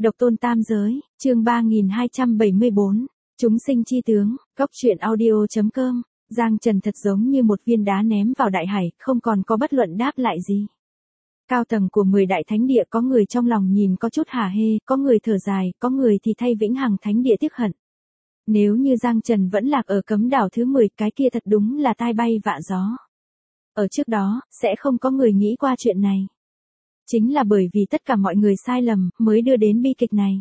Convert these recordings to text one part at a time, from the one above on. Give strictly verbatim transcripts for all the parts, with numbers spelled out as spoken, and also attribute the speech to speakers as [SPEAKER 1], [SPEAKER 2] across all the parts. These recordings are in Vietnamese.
[SPEAKER 1] Độc tôn tam giới, chương ba nghìn hai trăm bảy mươi bốn, chúng sinh chi tướng, góc truyện audio.com, Giang Trần thật giống như một viên đá ném vào đại hải, không còn có bất luận đáp lại gì. Cao tầng của mười đại thánh địa có người trong lòng nhìn có chút hả hê, có người thở dài, có người thì thay vĩnh hằng thánh địa tiếc hận. Nếu như Giang Trần vẫn lạc ở cấm đảo thứ mười, cái kia thật đúng là tai bay vạ gió. Ở trước đó, sẽ không có người nghĩ qua chuyện này. Chính là bởi vì tất cả mọi người sai lầm, mới đưa đến bi kịch này.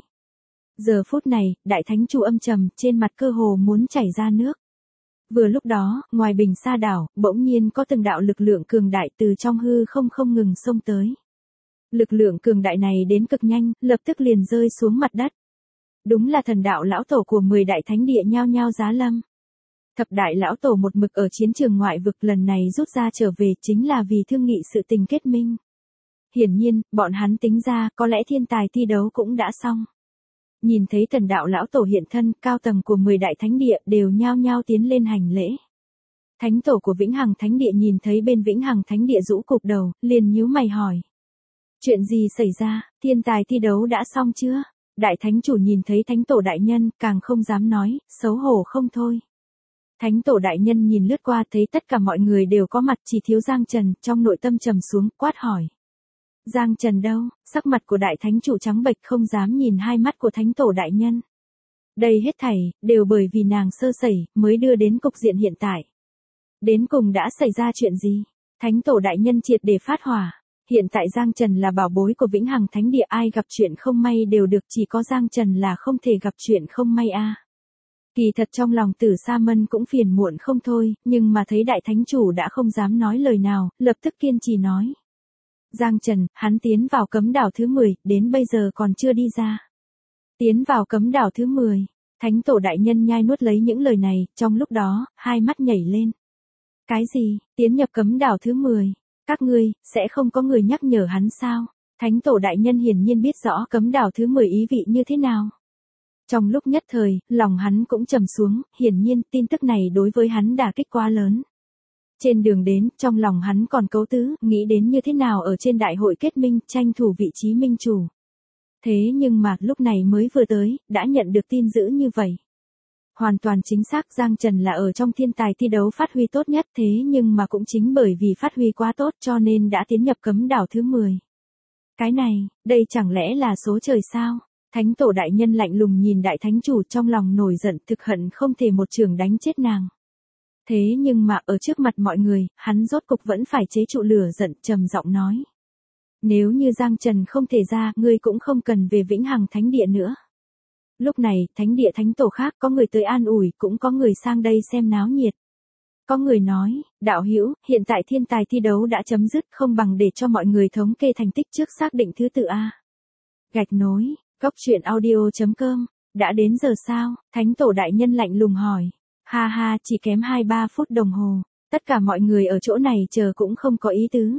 [SPEAKER 1] Giờ phút này, đại thánh chủ âm trầm, trên mặt cơ hồ muốn chảy ra nước. Vừa lúc đó, ngoài bình sa đảo, bỗng nhiên có từng đạo lực lượng cường đại từ trong hư không không ngừng xông tới. Lực lượng cường đại này đến cực nhanh, lập tức liền rơi xuống mặt đất. Đúng là thần đạo lão tổ của mười đại thánh địa nhao nhao giá lâm. Thập đại lão tổ một mực ở chiến trường ngoại vực, lần này rút ra trở về chính là vì thương nghị sự tình kết minh. Hiển nhiên, bọn hắn tính ra có lẽ thiên tài thi đấu cũng đã xong. Nhìn thấy thần đạo lão tổ hiện thân, cao tầng của mười đại thánh địa đều nhao nhao tiến lên hành lễ. Thánh tổ của Vĩnh Hằng Thánh Địa nhìn thấy bên Vĩnh Hằng Thánh Địa rũ cục đầu, liền nhíu mày hỏi. Chuyện gì xảy ra, thiên tài thi đấu đã xong chưa? Đại thánh chủ nhìn thấy thánh tổ đại nhân, càng không dám nói, xấu hổ không thôi. Thánh tổ đại nhân nhìn lướt qua thấy tất cả mọi người đều có mặt, chỉ thiếu Giang Trần, trong nội tâm trầm xuống, quát hỏi. Giang Trần đâu? Sắc mặt của đại thánh chủ trắng bệch, không dám nhìn hai mắt của thánh tổ đại nhân. Đây hết thảy, đều bởi vì nàng sơ sẩy, mới đưa đến cục diện hiện tại. Đến cùng đã xảy ra chuyện gì? Thánh tổ đại nhân triệt để phát hỏa. Hiện tại Giang Trần là bảo bối của Vĩnh Hằng Thánh Địa, ai gặp chuyện không may đều được, chỉ có Giang Trần là không thể gặp chuyện không may a. À. Kỳ thật trong lòng Tử Sa Mân cũng phiền muộn không thôi, nhưng mà thấy đại thánh chủ đã không dám nói lời nào, lập tức kiên trì nói. Giang Trần, hắn tiến vào cấm đảo thứ mười, đến bây giờ còn chưa đi ra. Tiến vào cấm đảo thứ mười, thánh tổ đại nhân nhai nuốt lấy những lời này, trong lúc đó, hai mắt nhảy lên. Cái gì, tiến nhập cấm đảo thứ mười? Các ngươi, sẽ không có người nhắc nhở hắn sao? Thánh tổ đại nhân hiển nhiên biết rõ cấm đảo thứ mười ý vị như thế nào. Trong lúc nhất thời, lòng hắn cũng trầm xuống, hiển nhiên tin tức này đối với hắn đả kích quá lớn. Trên đường đến, trong lòng hắn còn cấu tứ, nghĩ đến như thế nào ở trên đại hội kết minh, tranh thủ vị trí minh chủ. Thế nhưng mà, lúc này mới vừa tới, đã nhận được tin dữ như vậy. Hoàn toàn chính xác, Giang Trần là ở trong thiên tài thi đấu phát huy tốt nhất, thế nhưng mà cũng chính bởi vì phát huy quá tốt cho nên đã tiến nhập cấm đảo thứ mười. Cái này, đây chẳng lẽ là số trời sao? Thánh tổ đại nhân lạnh lùng nhìn đại thánh chủ, trong lòng nổi giận, thực hận không thể một trường đánh chết nàng. Thế nhưng mà ở trước mặt mọi người, hắn rốt cục vẫn phải chế trụ lửa giận, trầm giọng nói. Nếu như Giang Trần không thể ra, ngươi cũng không cần về Vĩnh Hằng Thánh Địa nữa. Lúc này, thánh địa thánh tổ khác có người tới an ủi, cũng có người sang đây xem náo nhiệt. Có người nói, đạo hữu, hiện tại thiên tài thi đấu đã chấm dứt, không bằng để cho mọi người thống kê thành tích trước xác định thứ tự A. Gạch nối, góc truyện audio.com, đã đến giờ sao? Thánh tổ đại nhân lạnh lùng hỏi. Ha ha, chỉ kém hai ba phút đồng hồ, tất cả mọi người ở chỗ này chờ cũng không có ý tứ.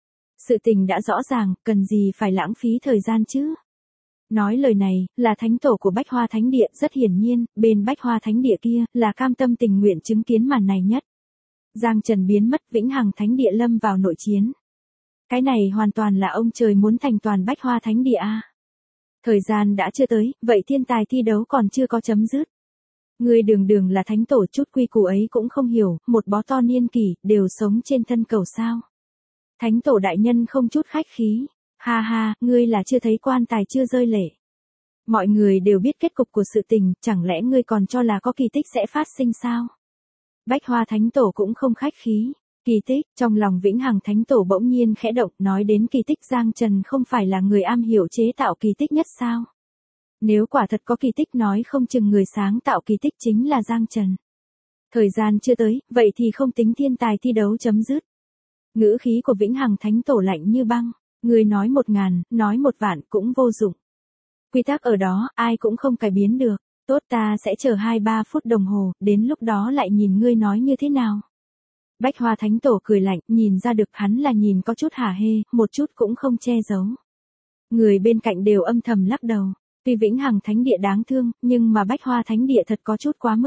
[SPEAKER 1] Sự tình đã rõ ràng, cần gì phải lãng phí thời gian chứ? Nói lời này, là thánh tổ của Bách Hoa Thánh Địa, rất hiển nhiên, bên Bách Hoa Thánh Địa kia, là cam tâm tình nguyện chứng kiến màn này nhất. Giang Trần biến mất, Vĩnh Hằng Thánh Địa lâm vào nội chiến. Cái này hoàn toàn là ông trời muốn thành toàn Bách Hoa Thánh Địa a. Thời gian đã chưa tới, vậy thiên tài thi đấu còn chưa có chấm dứt. Người đường đường là thánh tổ, chút quy củ ấy cũng không hiểu, một bó to niên kỷ, đều sống trên thân cầu sao. Thánh tổ đại nhân không chút khách khí. Ha ha, ngươi là chưa thấy quan tài chưa rơi lệ. Mọi người đều biết kết cục của sự tình, chẳng lẽ ngươi còn cho là có kỳ tích sẽ phát sinh sao? Bách Hoa Thánh Tổ cũng không khách khí. Kỳ tích, trong lòng Vĩnh Hằng Thánh Tổ bỗng nhiên khẽ động, nói đến kỳ tích, Giang Trần không phải là người am hiểu chế tạo kỳ tích nhất sao? Nếu quả thật có kỳ tích, nói không chừng người sáng tạo kỳ tích chính là Giang Trần. Thời gian chưa tới, vậy thì không tính thiên tài thi đấu chấm dứt. Ngữ khí của Vĩnh Hằng Thánh Tổ lạnh như băng. Người nói một ngàn, nói một vạn cũng vô dụng. Quy tắc ở đó, ai cũng không cải biến được. Tốt, ta sẽ chờ hai ba phút đồng hồ, đến lúc đó lại nhìn ngươi nói như thế nào. Bách Hoa Thánh Tổ cười lạnh, nhìn ra được hắn là nhìn có chút hả hê, một chút cũng không che giấu. Người bên cạnh đều âm thầm lắc đầu. Tuy Vĩnh Hằng Thánh Địa đáng thương, nhưng mà Bách Hoa Thánh Địa thật có chút quá mức.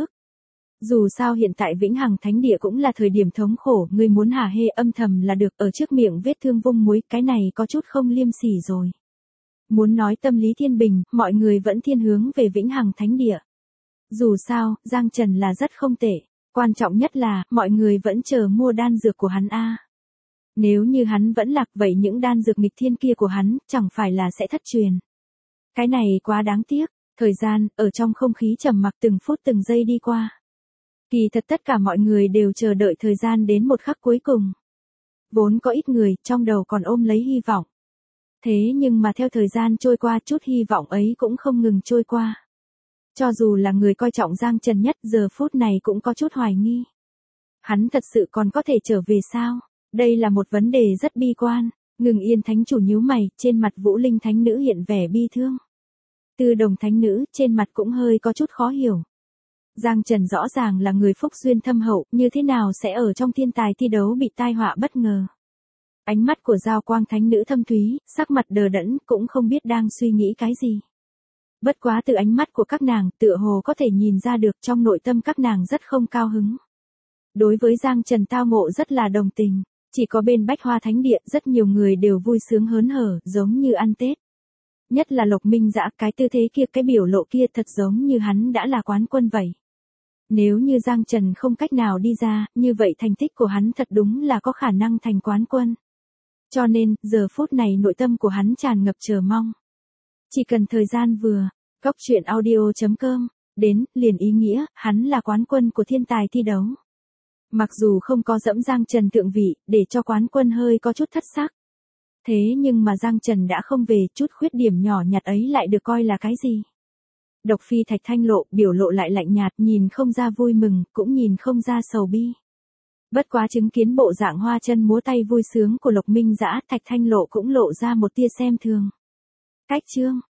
[SPEAKER 1] Dù sao hiện tại Vĩnh Hằng Thánh Địa cũng là thời điểm thống khổ, ngươi muốn hả hê âm thầm là được, ở trước miệng vết thương vung muối, cái này có chút không liêm sỉ rồi. Muốn nói tâm lý thiên bình, mọi người vẫn thiên hướng về Vĩnh Hằng Thánh Địa. Dù sao, Giang Trần là rất không tệ. Quan trọng nhất là, mọi người vẫn chờ mua đan dược của hắn a. Nếu như hắn vẫn lạc vậy những đan dược nghịch thiên kia của hắn, chẳng phải là sẽ thất truyền. Cái này quá đáng tiếc. Thời gian, ở trong không khí trầm mặc từng phút từng giây đi qua. Kỳ thật tất cả mọi người đều chờ đợi thời gian đến một khắc cuối cùng. Vốn có ít người, trong đầu còn ôm lấy hy vọng. Thế nhưng mà theo thời gian trôi qua chút hy vọng ấy cũng không ngừng trôi qua. Cho dù là người coi trọng Giang Trần nhất giờ phút này cũng có chút hoài nghi. Hắn thật sự còn có thể trở về sao? Đây là một vấn đề rất bi quan. Ngừng Yên Thánh chủ nhíu mày, trên mặt Vũ Linh Thánh nữ hiện vẻ bi thương. Tư Đồng Thánh nữ, trên mặt cũng hơi có chút khó hiểu. Giang Trần rõ ràng là người phúc duyên thâm hậu, như thế nào sẽ ở trong thiên tài thi đấu bị tai họa bất ngờ. Ánh mắt của Giao Quang Thánh nữ thâm thúy, sắc mặt đờ đẫn, cũng không biết đang suy nghĩ cái gì. Bất quá từ ánh mắt của các nàng, tựa hồ có thể nhìn ra được trong nội tâm các nàng rất không cao hứng. Đối với Giang Trần tao ngộ rất là đồng tình, chỉ có bên Bách Hoa Thánh Địa rất nhiều người đều vui sướng hớn hở, giống như ăn Tết. Nhất là Lộc Minh Dã, cái tư thế kia, cái biểu lộ kia thật giống như hắn đã là quán quân vậy. Nếu như Giang Trần không cách nào đi ra, như vậy thành tích của hắn thật đúng là có khả năng thành quán quân. Cho nên, giờ phút này nội tâm của hắn tràn ngập chờ mong. Chỉ cần thời gian vừa, Cốc truyện audio chấm com, đến, liền ý nghĩa, hắn là quán quân của thiên tài thi đấu. Mặc dù không có dẫm Giang Trần thượng vị, để cho quán quân hơi có chút thất sắc. Thế nhưng mà Giang Trần đã không về, chút khuyết điểm nhỏ nhặt ấy lại được coi là cái gì? Độc Phi Thạch Thanh Lộ, biểu lộ lại lạnh nhạt, nhìn không ra vui mừng, cũng nhìn không ra sầu bi. Bất quá chứng kiến bộ dạng hoa chân múa tay vui sướng của Lộc Minh Dã, Thạch Thanh Lộ cũng lộ ra một tia xem thường. Cách chương